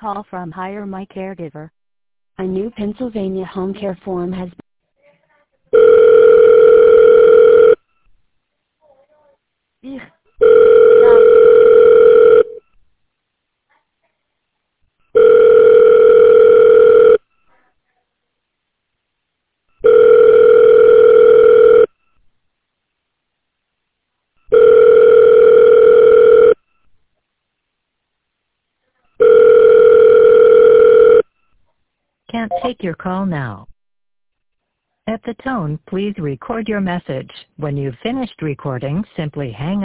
call from Hire My Caregiver. A new Pennsylvania home care form has Ugh. Can't take your call now. At the tone, please record your message. When you've finished recording, simply hang